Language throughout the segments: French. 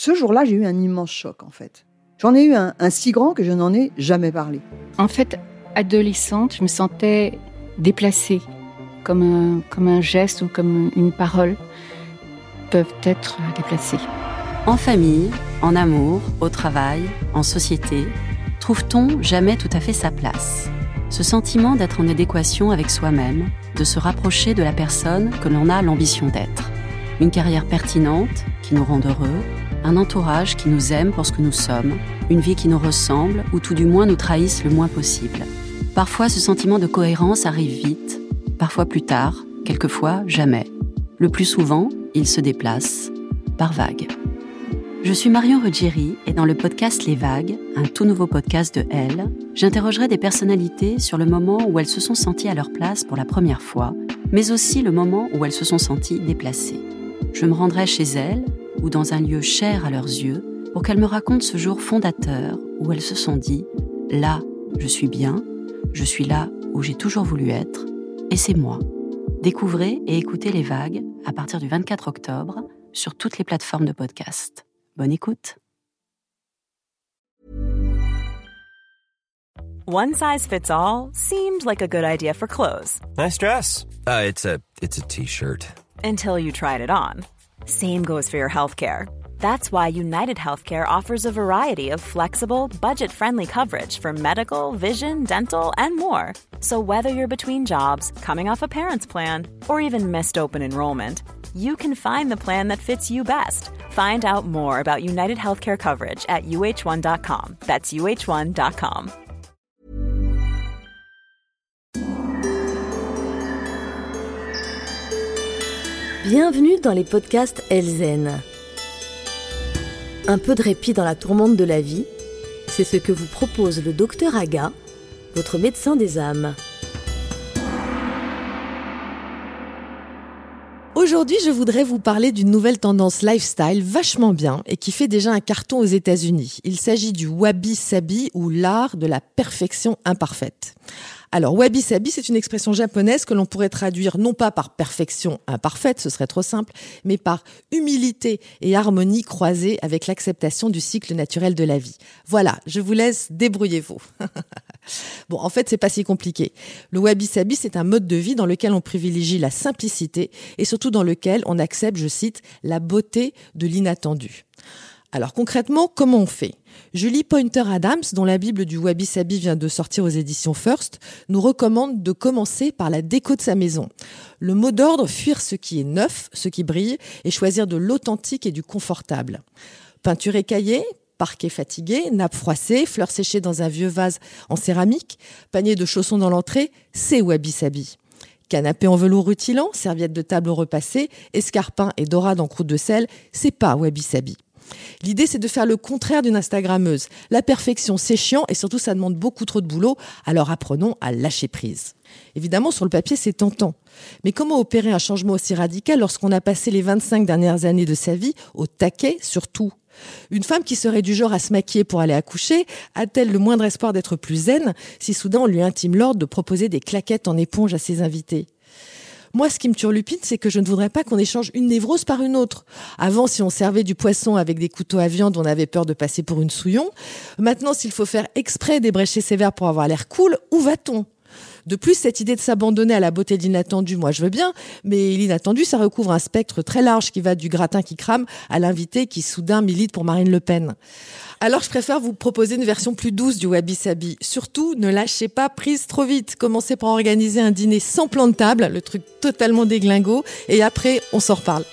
Ce jour-là, j'ai eu un immense choc, en fait. J'en ai eu un si grand que je n'en ai jamais parlé. En fait, adolescente, je me sentais déplacée, comme un geste ou comme une parole peuvent être déplacées. En famille, en amour, au travail, en société, trouve-t-on jamais tout à fait sa place ? Ce sentiment d'être en adéquation avec soi-même, de se rapprocher de la personne que l'on a l'ambition d'être. Une carrière pertinente qui nous rend heureux, un entourage qui nous aime pour ce que nous sommes, une vie qui nous ressemble ou tout du moins nous trahisse le moins possible. Parfois, ce sentiment de cohérence arrive vite, parfois plus tard, quelquefois jamais. Le plus souvent, il se déplace par vagues. Je suis Marion Ruggieri et dans le podcast Les Vagues, un tout nouveau podcast de Elle, j'interrogerai des personnalités sur le moment où elles se sont senties à leur place pour la première fois, mais aussi le moment où elles se sont senties déplacées. Je me rendrai chez elles ou dans un lieu cher à leurs yeux pour qu'elles me racontent ce jour fondateur où elles se sont dit « Là, je suis bien, je suis là où j'ai toujours voulu être, et c'est moi ». Découvrez et écoutez Les Vagues à partir du 24 octobre sur toutes les plateformes de podcast. Bonne écoute. One size fits all seemed like a good idea for clothes. Nice dress. It's a t-shirt. Until you tried it on. Same goes for your healthcare. That's why United Healthcare offers a variety of flexible, budget-friendly coverage for medical, vision, dental, and more. So whether you're between jobs, coming off a parent's plan, or even missed open enrollment, you can find the plan that fits you best. Find out more about United Healthcare coverage at uh1.com. That's uh1.com. Bienvenue dans les podcasts Elzen. Un peu de répit dans la tourmente de la vie, c'est ce que vous propose le Dr Aga, votre médecin des âmes. Aujourd'hui, je voudrais vous parler d'une nouvelle tendance lifestyle vachement bien et qui fait déjà un carton aux États-Unis. Il s'agit du wabi-sabi ou l'art de la perfection imparfaite. Alors, wabi-sabi, c'est une expression japonaise que l'on pourrait traduire non pas par perfection imparfaite, ce serait trop simple, mais par humilité et harmonie croisée avec l'acceptation du cycle naturel de la vie. Voilà, je vous laisse, débrouillez-vous. Bon, en fait, c'est pas si compliqué. Le wabi-sabi, c'est un mode de vie dans lequel on privilégie la simplicité et surtout dans lequel on accepte, je cite, la beauté de l'inattendu. Alors concrètement, comment on fait ? Julie Pointer-Adams, dont la Bible du Wabi-Sabi vient de sortir aux éditions First, nous recommande de commencer par la déco de sa maison. Le mot d'ordre, fuir ce qui est neuf, ce qui brille, et choisir de l'authentique et du confortable. Peinture écaillée, parquet fatigué, nappe froissée, fleurs séchées dans un vieux vase en céramique, panier de chaussons dans l'entrée, c'est Wabi-Sabi. Canapé en velours rutilant, serviette de table repassée, escarpin et dorade en croûte de sel, c'est pas Wabi-Sabi. L'idée, c'est de faire le contraire d'une Instagrammeuse. La perfection, c'est chiant et surtout, ça demande beaucoup trop de boulot. Alors apprenons à lâcher prise. Évidemment, sur le papier, c'est tentant. Mais comment opérer un changement aussi radical lorsqu'on a passé les 25 dernières années de sa vie au taquet sur tout ? Une femme qui serait du genre à se maquiller pour aller accoucher, a-t-elle le moindre espoir d'être plus zen si soudain on lui intime l'ordre de proposer des claquettes en éponge à ses invités ? Moi, ce qui me turlupine, c'est que je ne voudrais pas qu'on échange une névrose par une autre. Avant, si on servait du poisson avec des couteaux à viande, on avait peur de passer pour une souillon. Maintenant, s'il faut faire exprès d'ébrécher ses verres pour avoir l'air cool, où va-t-on ? De plus, cette idée de s'abandonner à la beauté de l'inattendu, moi je veux bien, mais l'inattendu, ça recouvre un spectre très large qui va du gratin qui crame à l'invité qui soudain milite pour Marine Le Pen. Alors je préfère vous proposer une version plus douce du wabi-sabi. Surtout, ne lâchez pas prise trop vite. Commencez par organiser un dîner sans plan de table, le truc totalement déglingo, et après, on s'en reparle.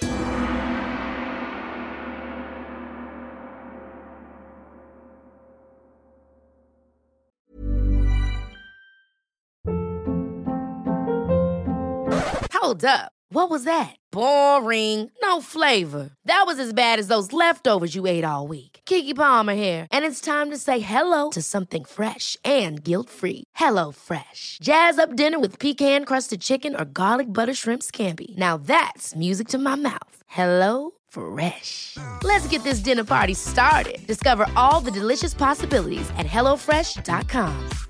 Hold up. What was that? Boring. No flavor. That was as bad as those leftovers you ate all week. Keke Palmer here, and it's time to say hello to something fresh and guilt-free. Hello Fresh. Jazz up dinner with pecan-crusted chicken or garlic butter shrimp scampi. Now that's music to my mouth. Hello Fresh. Let's get this dinner party started. Discover all the delicious possibilities at HelloFresh.com.